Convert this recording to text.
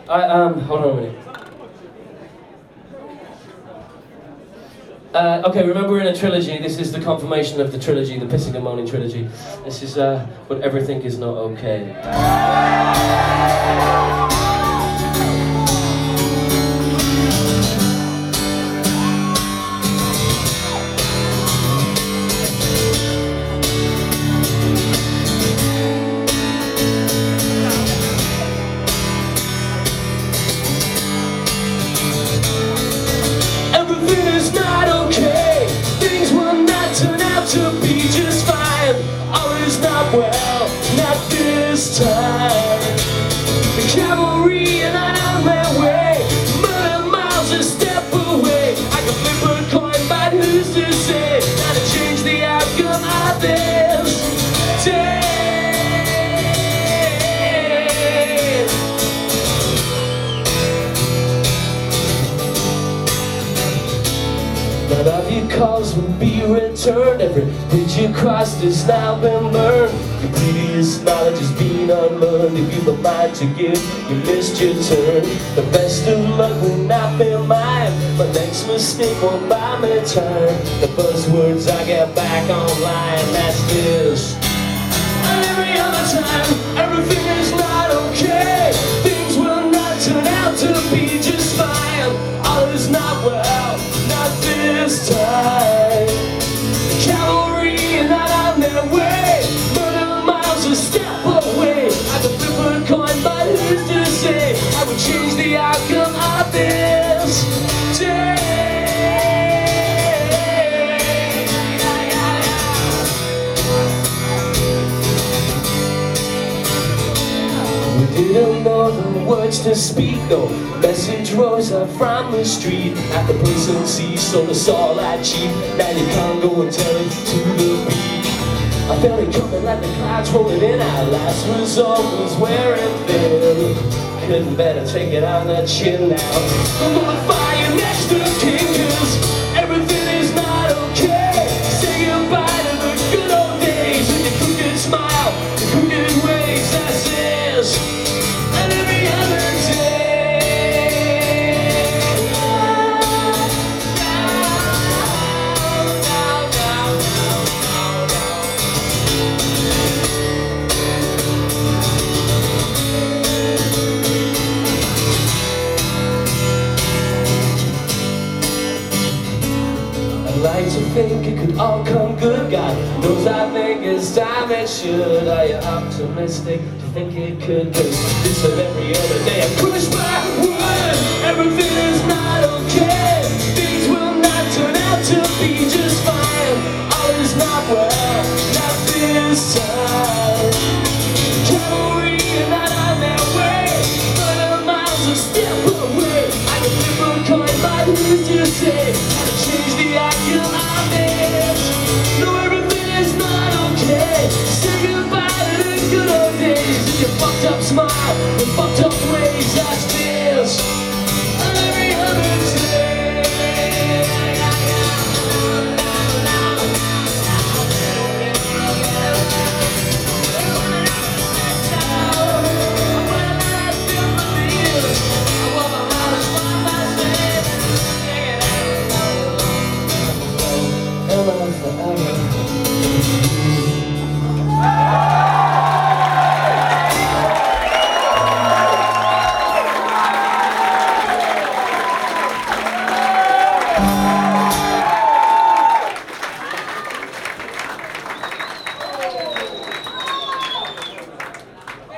Hold on a minute. Okay, remember we're in a trilogy. This is the confirmation of the trilogy, the Pissing and Moaning trilogy. This is But Everything Is Not Okay. To be just fine, all is not well, not this time. The cavalry and I'm on my way, murder miles a step away. I can flip a coin, but who's to say how to change the outcome of this day? None of your calls will be returned. Every bridge you crossed has now been burned. Your previous knowledge has been unlearned. If you've a mind to give, you missed your turn. The best of luck will not be mine. My next mistake won't buy me time. The buzzwords I get back online, that's this. And every other time, everything is not okay. Things will not turn out to be just fine. All is not well, not this time. Cavalry not on their way, murder miles a step away. I could flip a coin, but who's to say I would change the outcome of this day? We didn't know the words to speak, no message rose up from the street. At the place and sea, sold us all that cheap. Now you can't go and tell it to the beat. I felt it coming like the clouds rolling in. Our last resort was wearing thin. Couldn't better take it on the chin now. I'm gonna fire next to the king, 'cause everything is not okay. Say goodbye to the good old days with your crooked smile, the crooked ways, that's this. And every other day. I like to think it could all come good. God knows I think it's time it should. Are you optimistic to think it could? 'Cause this and every other day I push my wood. Everything is